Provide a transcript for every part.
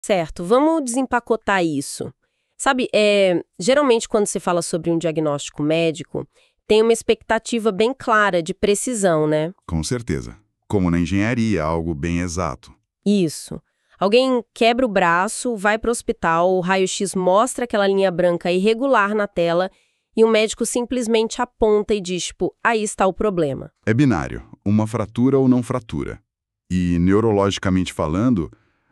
Certo, vamos desempacotar isso. Sabe, geralmente quando se fala sobre um diagnóstico médico, tem uma expectativa bem clara de precisão, né? Com certeza. Como na engenharia, algo bem exato. Isso. Alguém quebra o braço, vai para o hospital, o raio-x mostra aquela linha branca irregular na tela e o médico simplesmente aponta e diz, tipo, aí está o problema. É binário, uma fratura ou não fratura. E, neurologicamente falando,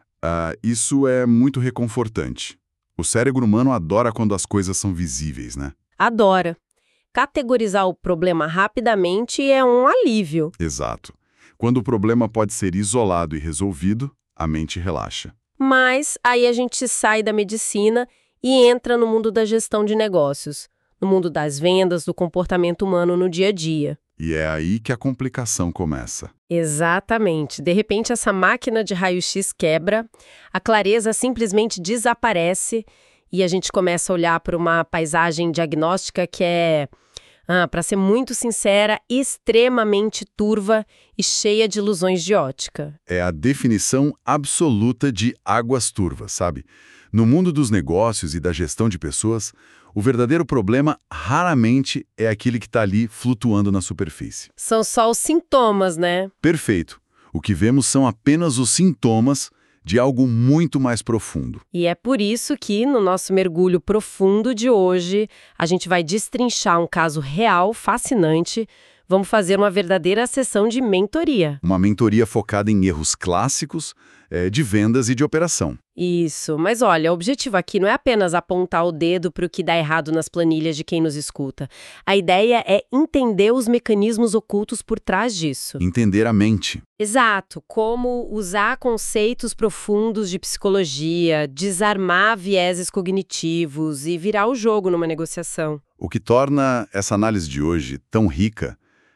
isso é muito reconfortante. O cérebro humano adora quando as coisas são visíveis, né? Adora. Categorizar o problema rapidamente é um alívio. Exato. Quando o problema pode ser isolado e resolvido, a mente relaxa. Mas aí a gente sai da medicina e entra no mundo da gestão de negócios, no mundo das vendas, do comportamento humano no dia a dia. E é aí que a complicação começa. Exatamente. De repente, essa máquina de raio-x quebra, a clareza simplesmente desaparece e a gente começa a olhar para uma paisagem diagnóstica que é, para ser muito sincera, extremamente turva e cheia de ilusões de ótica. É a definição absoluta de águas turvas, sabe? No mundo dos negócios e da gestão de pessoas, o verdadeiro problema raramente é aquele que está ali flutuando na superfície. São só os sintomas, né? Perfeito. O que vemos são apenas os sintomas de algo muito mais profundo. E é por isso que, no nosso mergulho profundo de hoje, a gente vai destrinchar um caso real, fascinante. Vamos fazer uma verdadeira sessão de mentoria. Uma mentoria focada em erros clássicos de vendas e de operação. Isso, mas olha, o objetivo aqui não é apenas apontar o dedo para o que dá errado nas planilhas de quem nos escuta. A ideia é entender os mecanismos ocultos por trás disso. Entender a mente. Exato, como usar conceitos profundos de psicologia, desarmar vieses cognitivos e virar o jogo numa negociação. O que torna essa análise de hoje tão rica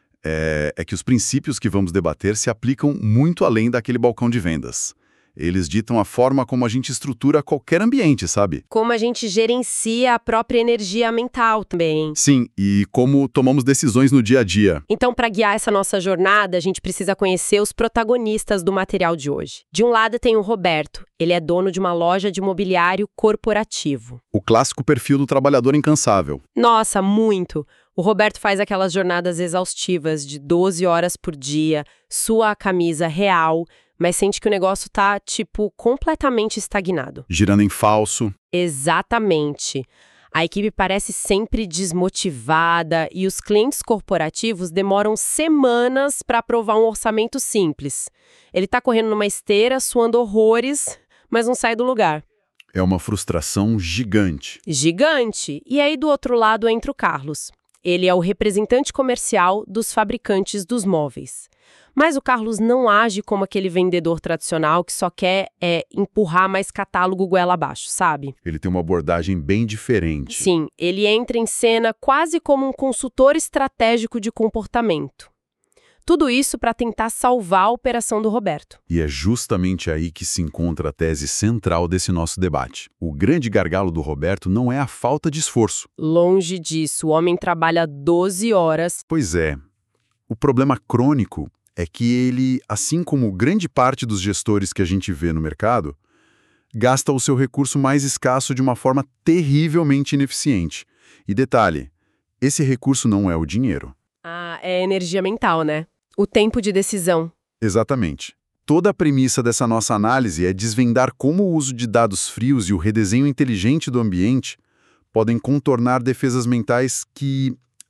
é que os princípios que vamos debater se aplicam muito além daquele balcão de vendas. Eles ditam a forma como a gente estrutura qualquer ambiente, sabe? Como a gente gerencia a própria energia mental também. Sim, e como tomamos decisões no dia a dia. Então, para guiar essa nossa jornada, a gente precisa conhecer os protagonistas do material de hoje. De um lado tem o Roberto. Ele é dono de uma loja de mobiliário corporativo. O clássico perfil do trabalhador incansável. Nossa, muito! O Roberto faz aquelas jornadas exaustivas de 12 horas por dia, sua a camisa real, mas sente que o negócio tá, completamente estagnado. Girando em falso. Exatamente. A equipe parece sempre desmotivada e os clientes corporativos demoram semanas para aprovar um orçamento simples. Ele tá correndo numa esteira, suando horrores, mas não sai do lugar. É uma frustração gigante. Gigante! E aí, do outro lado, entra o Carlos. Ele é o representante comercial dos fabricantes dos móveis. Mas o Carlos não age como aquele vendedor tradicional que só quer empurrar mais catálogo goela abaixo, sabe? Ele tem uma abordagem bem diferente. Sim, ele entra em cena quase como um consultor estratégico de comportamento. Tudo isso para tentar salvar a operação do Roberto. E é justamente aí que se encontra a tese central desse nosso debate. O grande gargalo do Roberto não é a falta de esforço. Longe disso, o homem trabalha 12 horas. Pois é. O problema crônico é que ele, assim como grande parte dos gestores que a gente vê no mercado, gasta o seu recurso mais escasso de uma forma terrivelmente ineficiente. E detalhe, esse recurso não é o dinheiro. Ah, é energia mental, né? O tempo de decisão. Exatamente. Toda a premissa dessa nossa análise é desvendar como o uso de dados frios e o redesenho inteligente do ambiente podem contornar defesas mentais que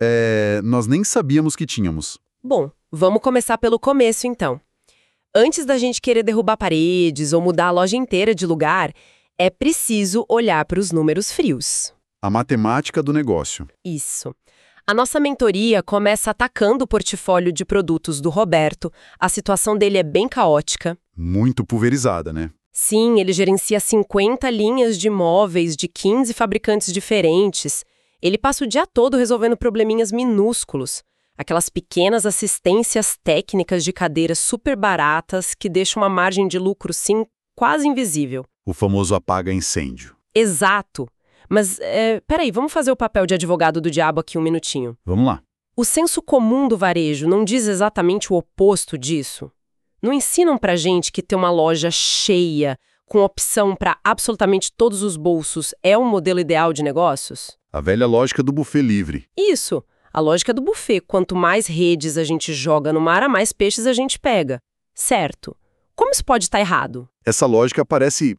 nós nem sabíamos que tínhamos. Bom, vamos começar pelo começo, então. Antes da gente querer derrubar paredes ou mudar a loja inteira de lugar, é preciso olhar para os números frios. A matemática do negócio. Isso. A nossa mentoria começa atacando o portfólio de produtos do Roberto. A situação dele é bem caótica. Muito pulverizada, né? Sim, ele gerencia 50 linhas de móveis de 15 fabricantes diferentes. Ele passa o dia todo resolvendo probleminhas minúsculos. Aquelas pequenas assistências técnicas de cadeiras super baratas que deixam uma margem de lucro, sim, quase invisível. O famoso apaga-incêndio. Exato. Mas, peraí, vamos fazer o papel de advogado do diabo aqui um minutinho. Vamos lá. O senso comum do varejo não diz exatamente o oposto disso? Não ensinam pra gente que ter uma loja cheia, com opção para absolutamente todos os bolsos, é um modelo ideal de negócios? A velha lógica do buffet livre. Isso, a lógica do buffet. Quanto mais redes a gente joga no mar, mais peixes a gente pega. Certo. Como isso pode estar errado? Essa lógica parece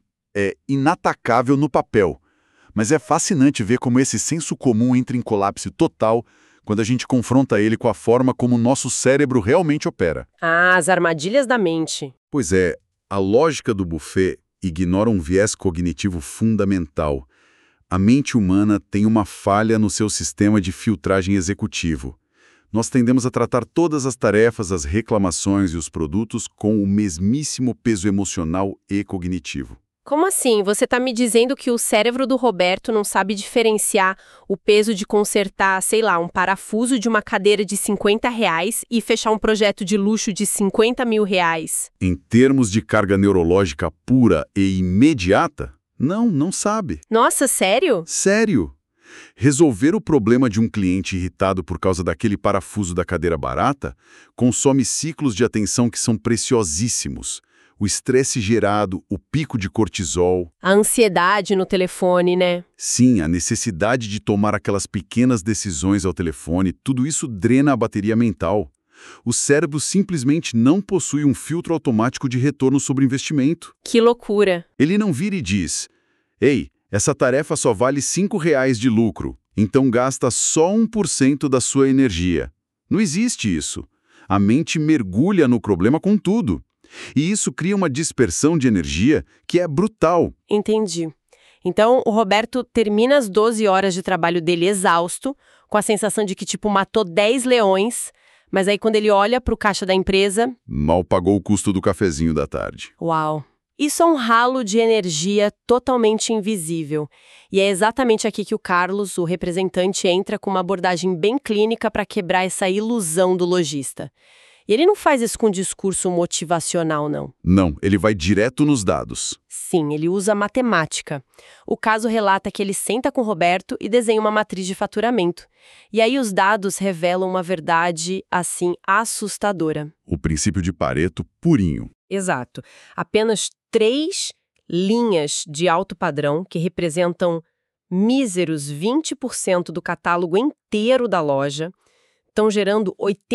inatacável no papel, mas é fascinante ver como esse senso comum entra em colapso total quando a gente confronta ele com a forma como o nosso cérebro realmente opera. Ah, as armadilhas da mente. Pois é, a lógica do buffet ignora um viés cognitivo fundamental. A mente humana tem uma falha no seu sistema de filtragem executivo. Nós tendemos a tratar todas as tarefas, as reclamações e os produtos com o mesmíssimo peso emocional e cognitivo. Como assim? Você está me dizendo que o cérebro do Roberto não sabe diferenciar o peso de consertar, sei lá, um parafuso de uma cadeira de R$ 50 e fechar um projeto de luxo de R$ 50 mil? Em termos de carga neurológica pura e imediata, não sabe. Nossa, sério? Sério. Resolver o problema de um cliente irritado por causa daquele parafuso da cadeira barata consome ciclos de atenção que são preciosíssimos. O estresse gerado, o pico de cortisol. A ansiedade no telefone, né? Sim, a necessidade de tomar aquelas pequenas decisões ao telefone, tudo isso drena a bateria mental. O cérebro simplesmente não possui um filtro automático de retorno sobre investimento. Que loucura. Ele não vira e diz: "Ei, essa tarefa só vale R$ 5 de lucro, então gasta só 1% da sua energia." Não existe isso. A mente mergulha no problema com tudo. E isso cria uma dispersão de energia que é brutal. Entendi. Então, o Roberto termina as 12 horas de trabalho dele exausto, com a sensação de que, matou 10 leões, mas aí quando ele olha para o caixa da empresa... Mal pagou o custo do cafezinho da tarde. Uau! Isso é um ralo de energia totalmente invisível. E é exatamente aqui que o Carlos, o representante, entra com uma abordagem bem clínica para quebrar essa ilusão do lojista. E ele não faz isso com discurso motivacional, não. Não, ele vai direto nos dados. Sim, ele usa matemática. O caso relata que ele senta com o Roberto e desenha uma matriz de faturamento. E aí os dados revelam uma verdade, assim, assustadora. O princípio de Pareto purinho. Exato. Apenas 3 linhas de alto padrão, que representam míseros 20% do catálogo inteiro da loja, estão gerando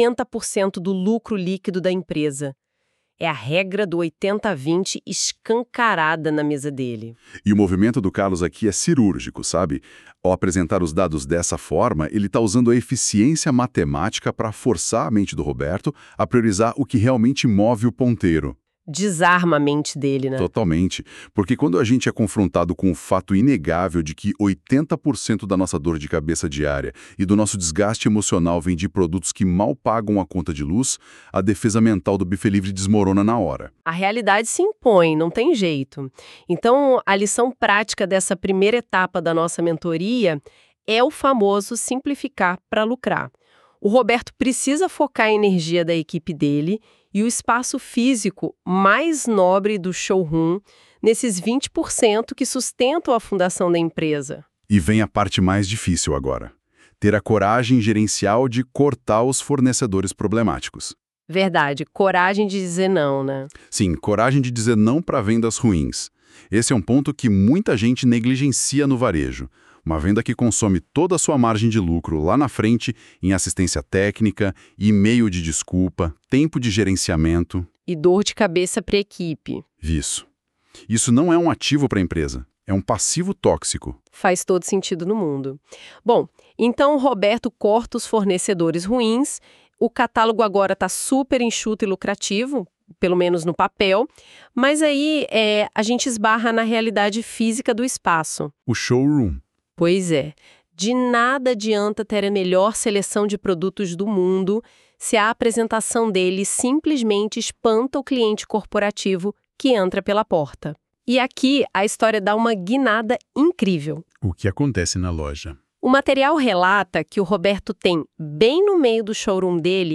80% do lucro líquido da empresa. É a regra do 80-20 escancarada na mesa dele. E o movimento do Carlos aqui é cirúrgico, sabe? Ao apresentar os dados dessa forma, ele está usando a eficiência matemática para forçar a mente do Roberto a priorizar o que realmente move o ponteiro. Desarma a mente dele, né? Totalmente. Porque quando a gente é confrontado com o fato inegável de que 80% da nossa dor de cabeça diária e do nosso desgaste emocional vem de produtos que mal pagam a conta de luz, a defesa mental do buffet livre desmorona na hora. A realidade se impõe, não tem jeito. Então, a lição prática dessa primeira etapa da nossa mentoria é o famoso simplificar para lucrar. O Roberto precisa focar a energia da equipe dele e o espaço físico mais nobre do showroom nesses 20% que sustentam a fundação da empresa. E vem a parte mais difícil agora. Ter a coragem gerencial de cortar os fornecedores problemáticos. Verdade, coragem de dizer não, né? Sim, coragem de dizer não para vendas ruins. Esse é um ponto que muita gente negligencia no varejo. Uma venda que consome toda a sua margem de lucro lá na frente em assistência técnica, e-mail de desculpa, tempo de gerenciamento. E dor de cabeça para a equipe. Isso. Isso não é um ativo para a empresa, é um passivo tóxico. Faz todo sentido no mundo. Bom, então o Roberto corta os fornecedores ruins, o catálogo agora está super enxuto e lucrativo, pelo menos no papel, mas aí a gente esbarra na realidade física do espaço. O showroom. Pois é, de nada adianta ter a melhor seleção de produtos do mundo se a apresentação dele simplesmente espanta o cliente corporativo que entra pela porta. E aqui a história dá uma guinada incrível. O que acontece na loja? O material relata que o Roberto tem, bem no meio do showroom dele,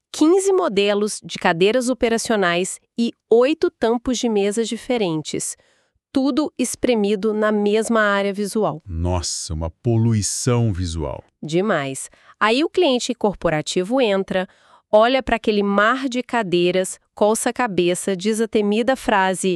15 modelos de cadeiras operacionais e 8 tampos de mesas diferentes. Tudo espremido na mesma área visual. Nossa, uma poluição visual. Demais. Aí o cliente corporativo entra, olha para aquele mar de cadeiras, coça a cabeça, diz a temida frase: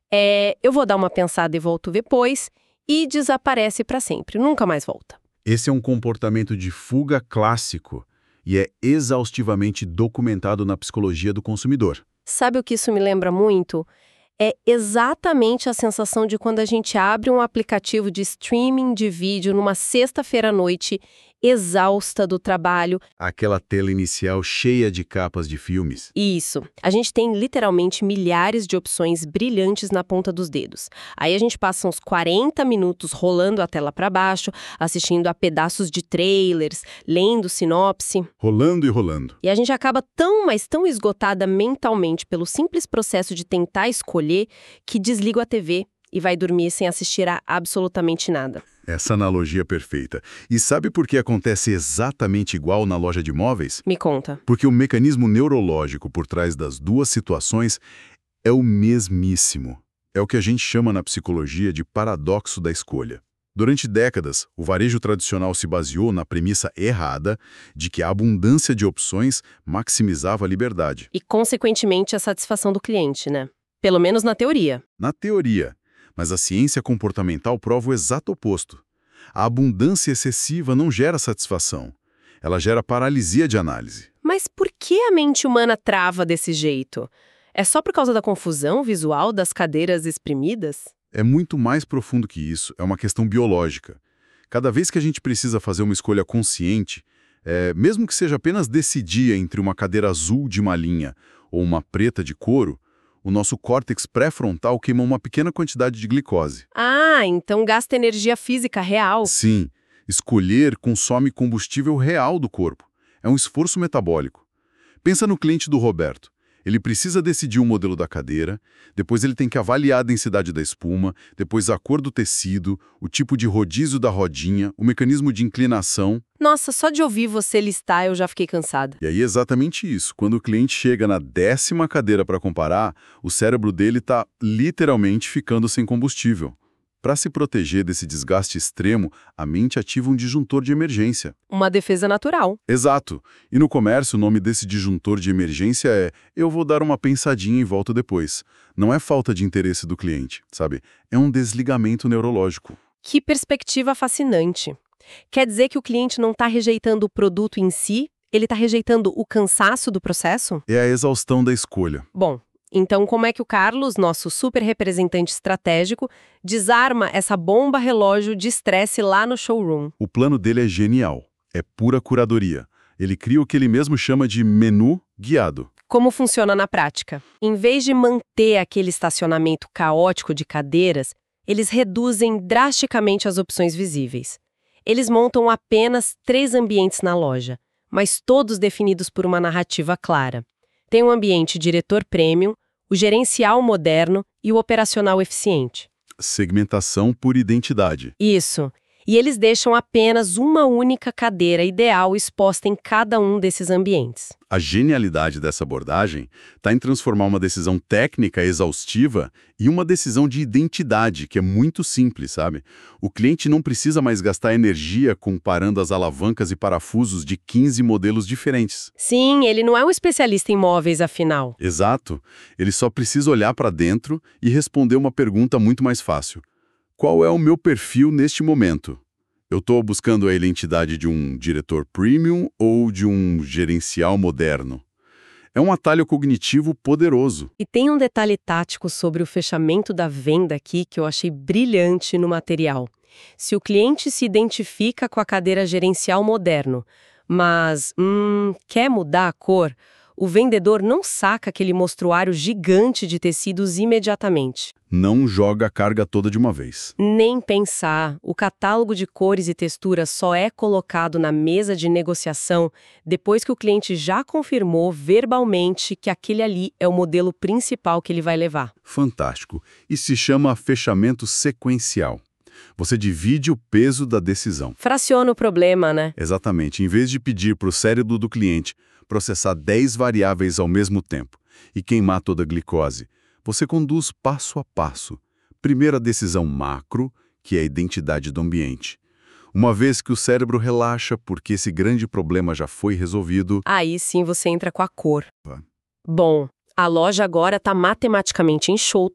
Eu vou dar uma pensada e volto depois, e desaparece para sempre, nunca mais volta. Esse é um comportamento de fuga clássico e é exaustivamente documentado na psicologia do consumidor. Sabe o que isso me lembra muito? É exatamente a sensação de quando a gente abre um aplicativo de streaming de vídeo numa sexta-feira à noite, exausta do trabalho. Aquela tela inicial cheia de capas de filmes. Isso. A gente tem literalmente milhares de opções brilhantes na ponta dos dedos. Aí a gente passa uns 40 minutos rolando a tela para baixo, assistindo a pedaços de trailers, lendo sinopse. Rolando e rolando. E a gente acaba mas tão esgotada mentalmente pelo simples processo de tentar escolher que desliga a TV e vai dormir sem assistir a absolutamente nada. Essa analogia é perfeita. E sabe por que acontece exatamente igual na loja de móveis? Me conta. Porque o mecanismo neurológico por trás das duas situações é o mesmíssimo. É o que a gente chama na psicologia de paradoxo da escolha. Durante décadas, o varejo tradicional se baseou na premissa errada de que a abundância de opções maximizava a liberdade. E, consequentemente, a satisfação do cliente, né? Pelo menos na teoria. Na teoria. Mas a ciência comportamental prova o exato oposto. A abundância excessiva não gera satisfação. Ela gera paralisia de análise. Mas por que a mente humana trava desse jeito? É só por causa da confusão visual das cadeiras exprimidas? É muito mais profundo que isso. É uma questão biológica. Cada vez que a gente precisa fazer uma escolha consciente, mesmo que seja apenas decidir entre uma cadeira azul de malinha ou uma preta de couro, o nosso córtex pré-frontal queima uma pequena quantidade de glicose. Ah, então gasta energia física real. Sim, escolher consome combustível real do corpo. É um esforço metabólico. Pensa no cliente do Roberto. Ele precisa decidir o modelo da cadeira, depois ele tem que avaliar a densidade da espuma, depois a cor do tecido, o tipo de rodízio da rodinha, o mecanismo de inclinação. Nossa, só de ouvir você listar eu já fiquei cansada. E aí é exatamente isso. Quando o cliente chega na 10ª cadeira para comparar, o cérebro dele está literalmente ficando sem combustível. Para se proteger desse desgaste extremo, a mente ativa um disjuntor de emergência. Uma defesa natural. Exato. E no comércio, o nome desse disjuntor de emergência é "eu vou dar uma pensadinha e volto depois". Não é falta de interesse do cliente, sabe? É um desligamento neurológico. Que perspectiva fascinante. Quer dizer que o cliente não está rejeitando o produto em si, ele está rejeitando o cansaço do processo? É a exaustão da escolha. Bom, então como é que o Carlos, nosso super representante estratégico, desarma essa bomba relógio de estresse lá no showroom? O plano dele é genial. É pura curadoria. Ele cria o que ele mesmo chama de menu guiado. Como funciona na prática? Em vez de manter aquele estacionamento caótico de cadeiras, eles reduzem drasticamente as opções visíveis. Eles montam apenas 3 ambientes na loja, mas todos definidos por uma narrativa clara. Tem um ambiente diretor premium, o gerencial moderno e o operacional eficiente. Segmentação por identidade. Isso. E eles deixam apenas uma única cadeira ideal exposta em cada um desses ambientes. A genialidade dessa abordagem está em transformar uma decisão técnica exaustiva em uma decisão de identidade, que é muito simples, sabe? O cliente não precisa mais gastar energia comparando as alavancas e parafusos de 15 modelos diferentes. Sim, ele não é um especialista em móveis, afinal. Exato. Ele só precisa olhar para dentro e responder uma pergunta muito mais fácil. Qual é o meu perfil neste momento? Eu estou buscando a identidade de um diretor premium ou de um gerencial moderno? É um atalho cognitivo poderoso. E tem um detalhe tático sobre o fechamento da venda aqui que eu achei brilhante no material. Se o cliente se identifica com a cadeira gerencial moderno, mas quer mudar a cor, o vendedor não saca aquele mostruário gigante de tecidos imediatamente. Não joga a carga toda de uma vez. Nem pensar. O catálogo de cores e texturas só é colocado na mesa de negociação depois que o cliente já confirmou verbalmente que aquele ali é o modelo principal que ele vai levar. Fantástico. E se chama fechamento sequencial. Você divide o peso da decisão. Fraciona o problema, né? Exatamente. Em vez de pedir para o cérebro do cliente processar 10 variáveis ao mesmo tempo e queimar toda a glicose, você conduz passo a passo. Primeiro a decisão macro, que é a identidade do ambiente. Uma vez que o cérebro relaxa porque esse grande problema já foi resolvido... Aí sim você entra com a cor. Bom, a loja agora está matematicamente enxuta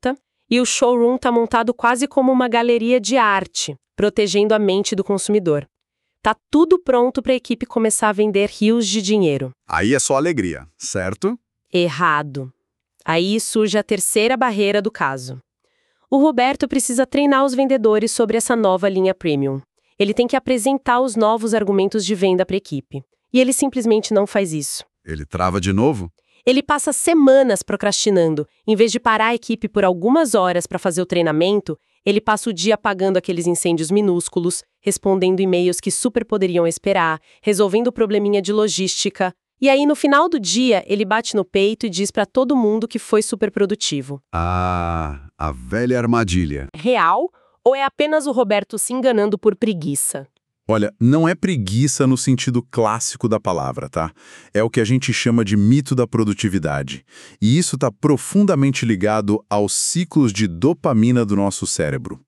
E o showroom está montado quase como uma galeria de arte, protegendo a mente do consumidor. Tá tudo pronto para a equipe começar a vender rios de dinheiro. Aí é só alegria, certo? Errado. Aí surge a terceira barreira do caso. O Roberto precisa treinar os vendedores sobre essa nova linha premium. Ele tem que apresentar os novos argumentos de venda para a equipe. E ele simplesmente não faz isso. Ele trava de novo? Ele passa semanas procrastinando. Em vez de parar a equipe por algumas horas para fazer o treinamento, ele passa o dia apagando aqueles incêndios minúsculos, respondendo e-mails que super poderiam esperar, resolvendo o probleminha de logística. E aí, no final do dia, ele bate no peito e diz para todo mundo que foi super produtivo. Ah, a velha armadilha. Real? Ou é apenas o Roberto se enganando por preguiça? Olha, não é preguiça no sentido clássico da palavra, tá? É o que a gente chama de mito da produtividade. E isso está profundamente ligado aos ciclos de dopamina do nosso cérebro.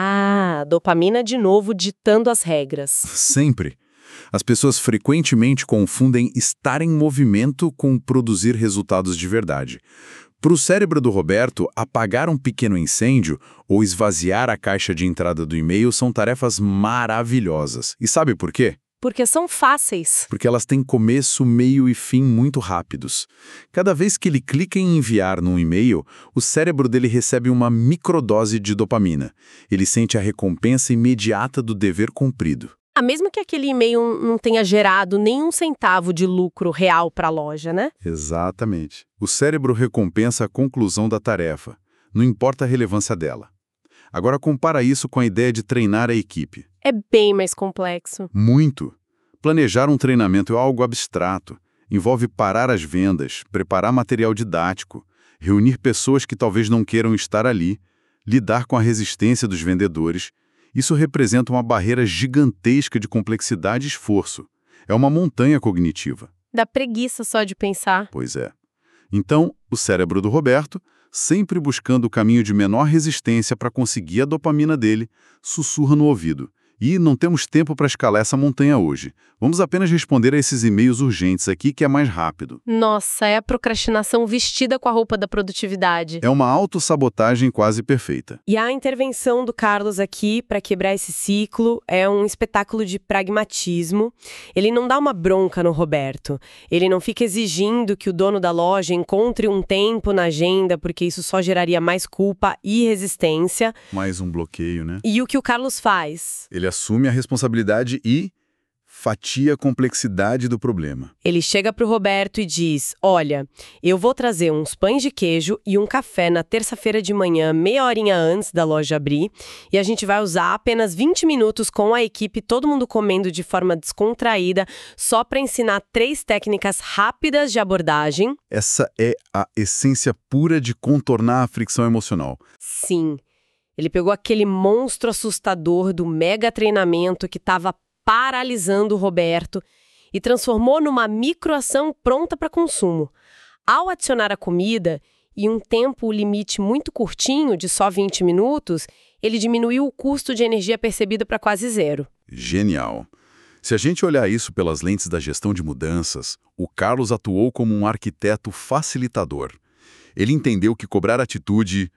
Ah, dopamina de novo ditando as regras. Sempre. As pessoas frequentemente confundem estar em movimento com produzir resultados de verdade. Para o cérebro do Roberto, apagar um pequeno incêndio ou esvaziar a caixa de entrada do e-mail são tarefas maravilhosas. E sabe por quê? Porque são fáceis. Porque elas têm começo, meio e fim muito rápidos. Cada vez que ele clica em enviar num e-mail, o cérebro dele recebe uma microdose de dopamina. Ele sente a recompensa imediata do dever cumprido. Mesmo que aquele e-mail não tenha gerado nenhum centavo de lucro real para a loja, né? Exatamente. O cérebro recompensa a conclusão da tarefa, não importa a relevância dela. Agora compara isso com a ideia de treinar a equipe. É bem mais complexo. Muito. Planejar um treinamento é algo abstrato. Envolve parar as vendas, preparar material didático, reunir pessoas que talvez não queiram estar ali, lidar com a resistência dos vendedores. Isso representa uma barreira gigantesca de complexidade e esforço. É uma montanha cognitiva. Dá preguiça só de pensar. Pois é. Então, o cérebro do Roberto, sempre buscando o caminho de menor resistência para conseguir a dopamina dele, sussurra no ouvido. E não temos tempo para escalar essa montanha hoje. Vamos apenas responder a esses e-mails urgentes aqui, que é mais rápido. Nossa, é a procrastinação vestida com a roupa da produtividade. É uma autossabotagem quase perfeita. E a intervenção do Carlos aqui para quebrar esse ciclo é um espetáculo de pragmatismo. Ele não dá uma bronca no Roberto. Ele não fica exigindo que o dono da loja encontre um tempo na agenda, porque isso só geraria mais culpa e resistência. Mais um bloqueio, né? E o que o Carlos faz? Ele assume a responsabilidade e fatia a complexidade do problema. Ele chega para o Roberto e diz: olha, eu vou trazer uns pães de queijo e um café na terça-feira de manhã, meia horinha antes da loja abrir, e a gente vai usar apenas 20 minutos com a equipe, todo mundo comendo de forma descontraída, só para ensinar 3 técnicas rápidas de abordagem. Essa é a essência pura de contornar a fricção emocional. Sim. Ele pegou aquele monstro assustador do mega treinamento que estava paralisando o Roberto e transformou numa microação pronta para consumo. Ao adicionar a comida e um tempo limite muito curtinho, de só 20 minutos, ele diminuiu o custo de energia percebido para quase zero. Genial. Se a gente olhar isso pelas lentes da gestão de mudanças, o Carlos atuou como um arquiteto facilitador. Ele entendeu que cobrar atitude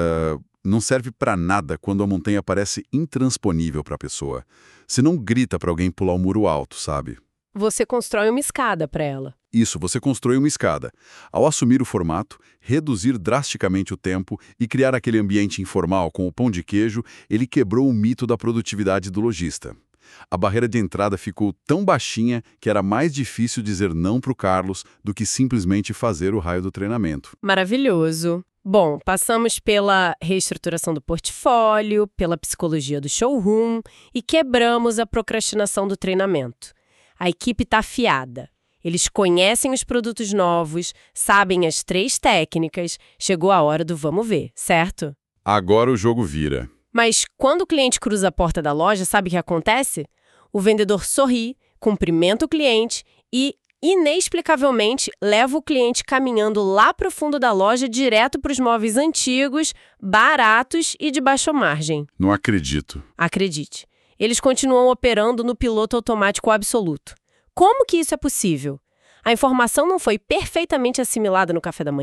não serve para nada quando a montanha parece intransponível para a pessoa. Você não grita para alguém pular um muro alto, sabe? Você constrói uma escada para ela. Isso, você constrói uma escada. Ao assumir o formato, reduzir drasticamente o tempo e criar aquele ambiente informal com o pão de queijo, ele quebrou o mito da produtividade do lojista. A barreira de entrada ficou tão baixinha que era mais difícil dizer não para o Carlos do que simplesmente fazer o raio do treinamento. Maravilhoso. Bom, passamos pela reestruturação do portfólio, pela psicologia do showroom e quebramos a procrastinação do treinamento. A equipe está afiada. Eles conhecem os produtos novos, sabem as 3 técnicas, chegou a hora do vamos ver, certo? Agora o jogo vira. Mas quando o cliente cruza a porta da loja, sabe o que acontece? O vendedor sorri, cumprimenta o cliente e, inexplicavelmente, leva o cliente caminhando lá para o fundo da loja direto para os móveis antigos, baratos e de baixa margem. Não acredito. Acredite. Eles continuam operando no piloto automático absoluto. Como que isso é possível? A informação não foi perfeitamente assimilada no café da manhã?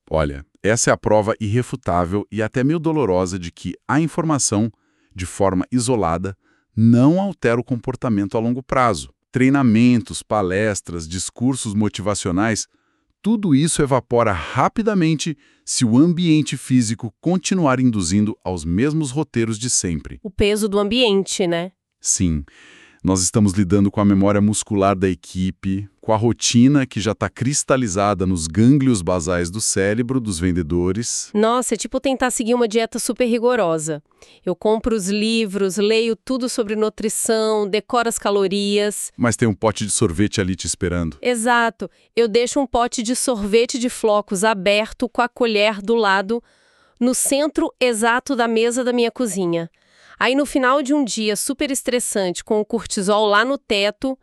Olha, essa é a prova irrefutável e até meio dolorosa de que a informação, de forma isolada, não altera o comportamento a longo prazo. Treinamentos, palestras, discursos motivacionais, tudo isso evapora rapidamente se o ambiente físico continuar induzindo aos mesmos roteiros de sempre. O peso do ambiente, né? Sim, nós estamos lidando com a memória muscular da equipe, com a rotina que já está cristalizada nos gânglios basais do cérebro dos vendedores. Nossa, é tipo tentar seguir uma dieta super rigorosa. Eu compro os livros, leio tudo sobre nutrição, decoro as calorias. Mas tem um pote de sorvete ali te esperando. Exato. Eu deixo um pote de sorvete de flocos aberto com a colher do lado, no centro exato da mesa da minha cozinha. Aí no final de um dia super estressante, com o cortisol lá no teto,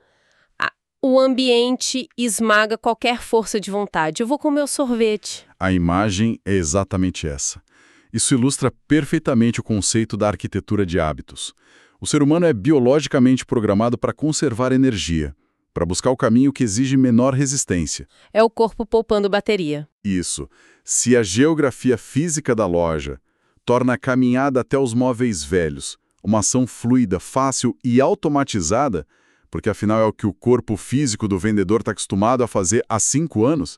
o ambiente esmaga qualquer força de vontade. Eu vou comer o sorvete. A imagem é exatamente essa. Isso ilustra perfeitamente o conceito da arquitetura de hábitos. O ser humano é biologicamente programado para conservar energia, para buscar o caminho que exige menor resistência. É o corpo poupando bateria. Isso. Se a geografia física da loja torna a caminhada até os móveis velhos uma ação fluida, fácil e automatizada, porque afinal é o que o corpo físico do vendedor está acostumado a fazer há 5 anos,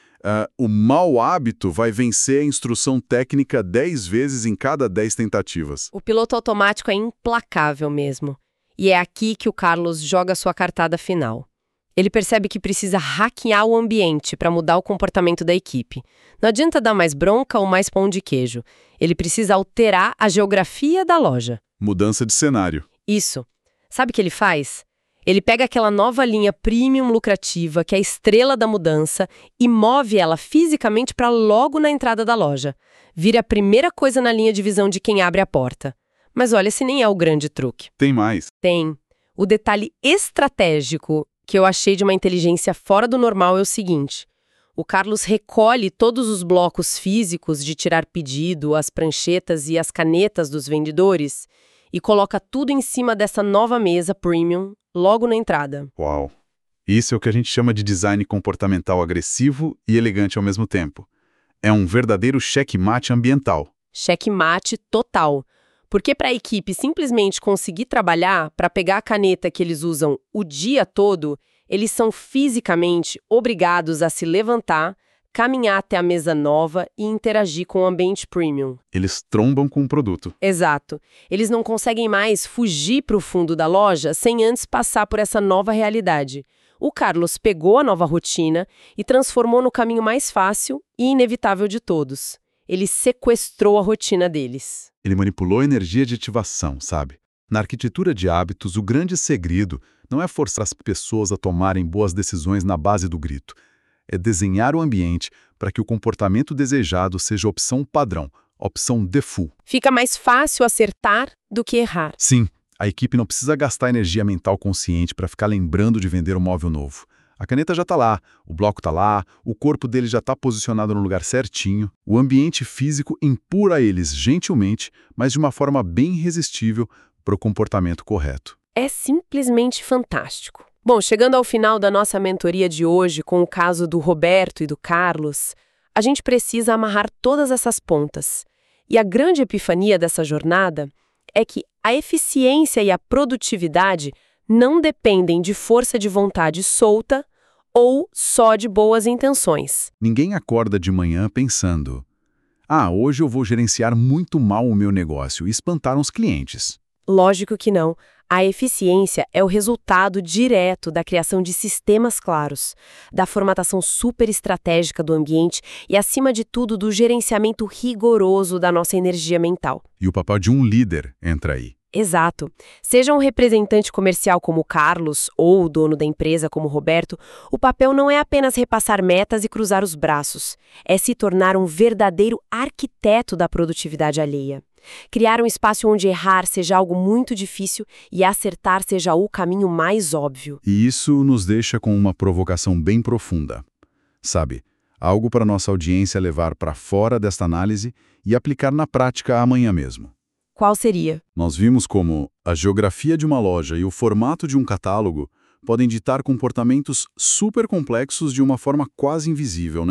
o mau hábito vai vencer a instrução técnica 10 vezes em cada 10 tentativas. O piloto automático é implacável mesmo. E é aqui que o Carlos joga sua cartada final. Ele percebe que precisa hackear o ambiente para mudar o comportamento da equipe. Não adianta dar mais bronca ou mais pão de queijo. Ele precisa alterar a geografia da loja. Mudança de cenário. Isso. Sabe o que ele faz? Ele pega aquela nova linha premium lucrativa, que é a estrela da mudança, e move ela fisicamente para logo na entrada da loja. Vira a primeira coisa na linha de visão de quem abre a porta. Mas olha, esse nem é o grande truque. Tem mais. Tem. O detalhe estratégico que eu achei de uma inteligência fora do normal é o seguinte: o Carlos recolhe todos os blocos físicos de tirar pedido, as pranchetas e as canetas dos vendedores e coloca tudo em cima dessa nova mesa premium logo na entrada. Uau! Isso é o que a gente chama de design comportamental agressivo e elegante ao mesmo tempo. É um verdadeiro checkmate ambiental. Checkmate total. Porque para a equipe simplesmente conseguir trabalhar, para pegar a caneta que eles usam o dia todo, eles são fisicamente obrigados a se levantar, caminhar até a mesa nova e interagir com o ambiente premium. Eles trombam com o produto. Exato. Eles não conseguem mais fugir para o fundo da loja sem antes passar por essa nova realidade. O Carlos pegou a nova rotina e transformou no caminho mais fácil e inevitável de todos. Ele sequestrou a rotina deles. Ele manipulou a energia de ativação, sabe? Na arquitetura de hábitos, o grande segredo não é forçar as pessoas a tomarem boas decisões na base do grito. É desenhar o ambiente para que o comportamento desejado seja a opção padrão, a opção default. Fica mais fácil acertar do que errar. Sim, a equipe não precisa gastar energia mental consciente para ficar lembrando de vender um móvel novo. A caneta já está lá, o bloco está lá, o corpo dele já está posicionado no lugar certinho, o ambiente físico empurra eles gentilmente, mas de uma forma bem irresistível para o comportamento correto. É simplesmente fantástico. Bom, chegando ao final da nossa mentoria de hoje, com o caso do Roberto e do Carlos, a gente precisa amarrar todas essas pontas. E a grande epifania dessa jornada é que a eficiência e a produtividade não dependem de força de vontade solta ou só de boas intenções. Ninguém acorda de manhã pensando: hoje eu vou gerenciar muito mal o meu negócio e espantar uns clientes. Lógico que não. A eficiência é o resultado direto da criação de sistemas claros, da formatação super estratégica do ambiente e, acima de tudo, do gerenciamento rigoroso da nossa energia mental. E o papel de um líder entra aí. Exato. Seja um representante comercial como o Carlos ou o dono da empresa como o Roberto, o papel não é apenas repassar metas e cruzar os braços. É se tornar um verdadeiro arquiteto da produtividade alheia. Criar um espaço onde errar seja algo muito difícil e acertar seja o caminho mais óbvio. E isso nos deixa com uma provocação bem profunda. Sabe, algo para nossa audiência levar para fora desta análise e aplicar na prática amanhã mesmo. Qual seria? Nós vimos como a geografia de uma loja e o formato de um catálogo podem ditar comportamentos super complexos de uma forma quase invisível, né?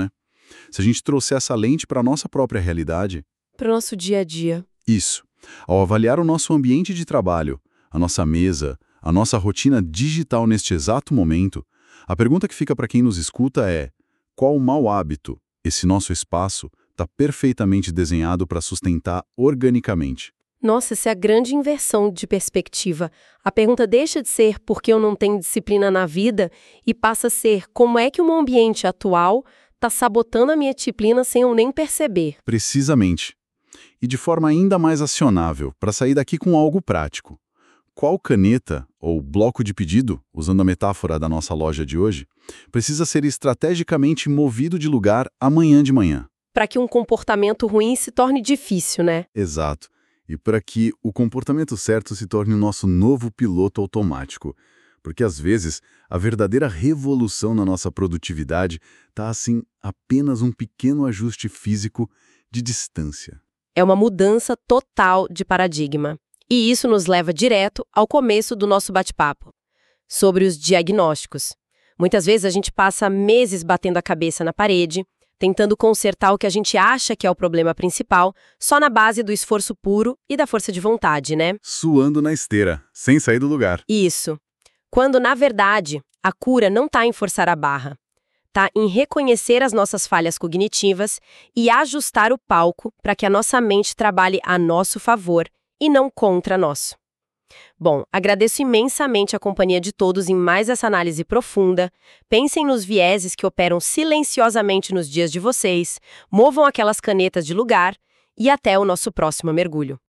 Se a gente trouxer essa lente para a nossa própria realidade, Para o nosso dia a dia. isso, ao avaliar o nosso ambiente de trabalho, a nossa mesa, a nossa rotina digital neste exato momento, a pergunta que fica para quem nos escuta é: qual mau hábito esse nosso espaço está perfeitamente desenhado para sustentar organicamente? Nossa, essa é a grande inversão de perspectiva. A pergunta deixa de ser por que eu não tenho disciplina na vida e passa a ser como é que o meu ambiente atual está sabotando a minha disciplina sem eu nem perceber. Precisamente. E de forma ainda mais acionável, para sair daqui com algo prático. Qual caneta ou bloco de pedido, usando a metáfora da nossa loja de hoje, precisa ser estrategicamente movido de lugar amanhã de manhã? Para que um comportamento ruim se torne difícil, né? Exato. E para que o comportamento certo se torne o nosso novo piloto automático. Porque, às vezes, a verdadeira revolução na nossa produtividade está, assim, apenas um pequeno ajuste físico de distância. É uma mudança total de paradigma. E isso nos leva direto ao começo do nosso bate-papo, sobre os diagnósticos. Muitas vezes a gente passa meses batendo a cabeça na parede, tentando consertar o que a gente acha que é o problema principal, só na base do esforço puro e da força de vontade, né? Suando na esteira, sem sair do lugar. Isso. Quando, na verdade, a cura não está em forçar a barra. Está em reconhecer as nossas falhas cognitivas e ajustar o palco para que a nossa mente trabalhe a nosso favor e não contra nós. Bom, agradeço imensamente a companhia de todos em mais essa análise profunda. Pensem nos vieses que operam silenciosamente nos dias de vocês, movam aquelas canetas de lugar e até o nosso próximo mergulho.